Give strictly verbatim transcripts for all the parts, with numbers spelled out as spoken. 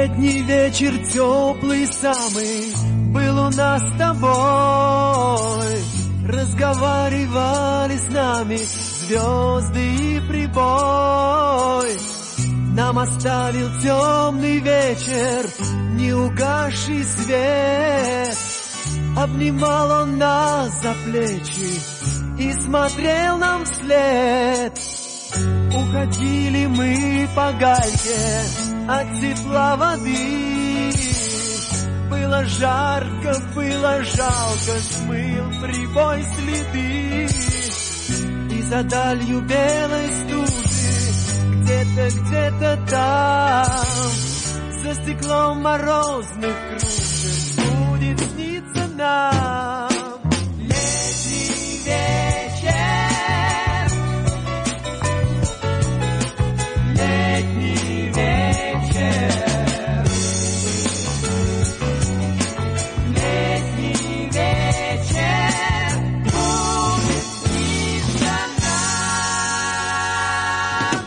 Летний вечер теплый самый был у нас с тобой. Разговаривали с нами звезды и прибой. Нам оставил темный вечер неугасший свет. Обнимал он нас за плечи и смотрел нам вслед. Уходили мы по гальке от тепла воды. Было жарко, было жалко, смыл прибой следы. И за далью белой стужи, где-то, где-то там, за стеклом морозных кружек будет сниться нам. Летний вечер, летний вечер, летний вечер будет сниться нам.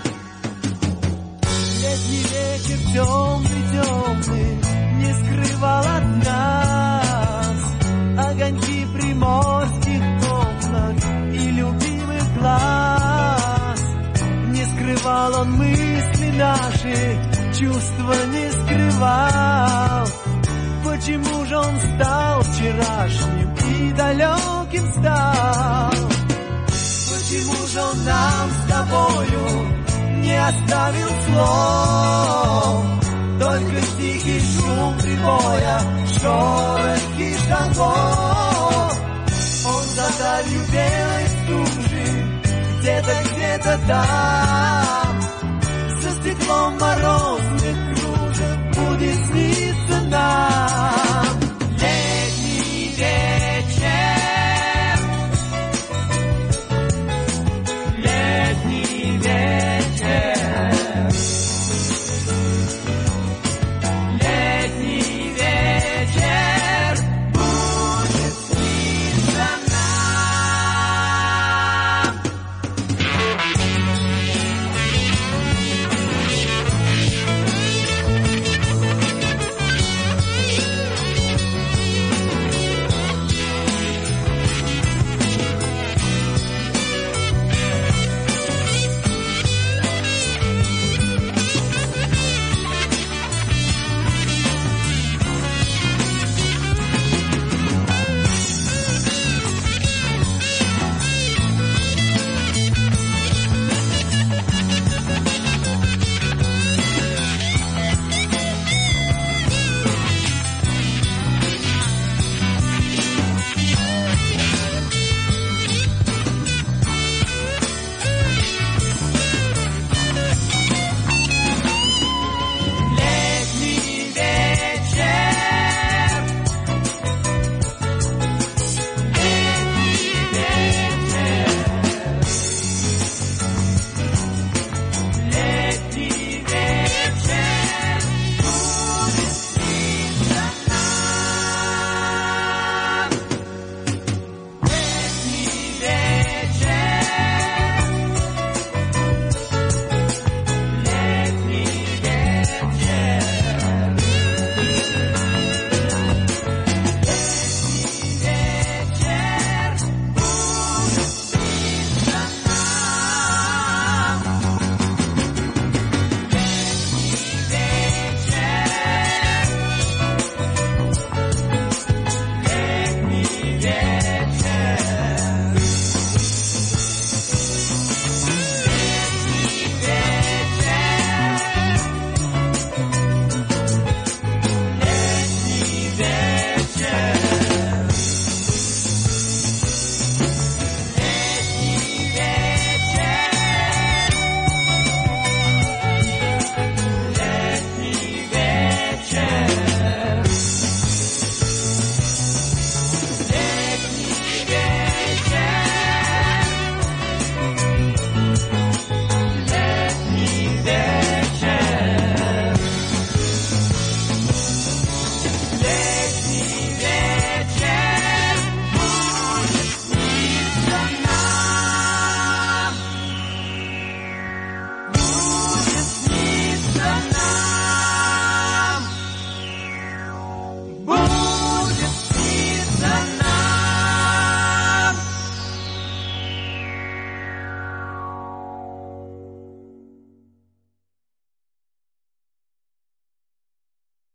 Летний вечер темный, темный не скрывал от нас огоньки приморских комнат и любимых глаз. Не скрывал он мысли наши, чувства не скрывал. Почему же он стал вчерашним и далеким стал? Почему же он нам с тобою не оставил слов? Только тихий шум прибоя, шорохи шагов. Он за далью белой стужи, где-то, где-то там, за стеклом морозных кружев будет сниться нам.